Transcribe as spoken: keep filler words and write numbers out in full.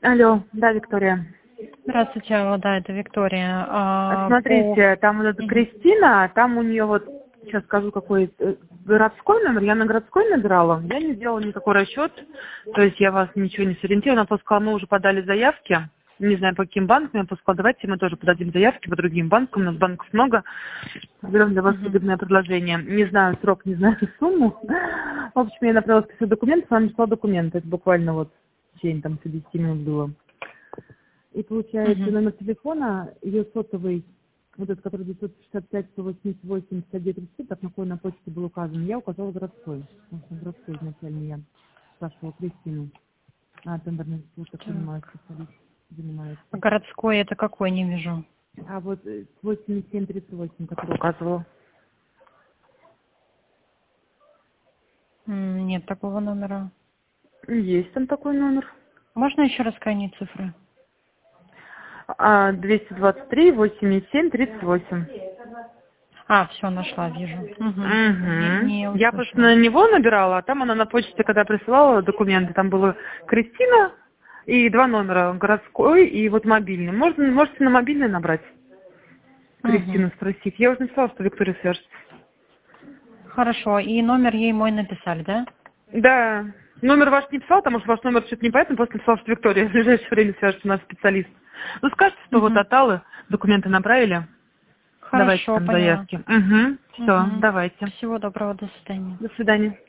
Алло, да, Виктория. Здравствуйте, Алла, да, это Виктория. А, Смотрите, по... там вот эта Кристина, там у нее вот, сейчас скажу, какой э, городской номер, я на городской набирала, я не сделала никакой расчет, то есть я вас ничего не сориентировала, она просто сказала, мы уже подали заявки, не знаю, по каким банкам, я просто сказала, давайте мы тоже подадим заявки по другим банкам, у нас банков много, берем для вас Мгм. выгодное предложение. Не знаю срок, не знаю сумму. В общем, я направила список документов, она написала документы, это буквально вот в течение там десять минут было. И получается Мгм. номер телефона, ее сотовый, вот этот, который девятьсот шестьдесят пять сто восемьдесят восемь пятьдесят девять тридцать семь, так на какой на почте был указан, я указала городской. Потому что городской изначально я спрашивала Кристину. А, тендерный, вот так Так. понимаю, специалист занимается. А городской это какой, не вижу. А вот э, восемьдесят семь тридцать восемь, который указывала. М, Нет такого номера. Есть там такой номер. Можно еще раз крайние цифры? А, двести двадцать три восемьдесят семь тридцать восемь. А, все, нашла, вижу. Мгм. Не, Угу. не Я просто услышала. на него набирала, а там она на почте, когда присылала документы, там было Кристина и два номера, городской и вот мобильный. Можно, можете на мобильный набрать, Мгм. Кристину спросить. Я уже написала, что Виктория свяжется. Хорошо, и номер ей мой написали, да? Да, номер ваш не писал, потому что ваш номер что-то непонятно, просто написал, что Виктория в ближайшее время свяжется, у нас специалист. Ну, скажите, что вот Мгм. тоталы, документы направили, давайте Хорошо, там поняла. заявки. Угу, все, Мгм. давайте. Всего доброго, до свидания. До свидания.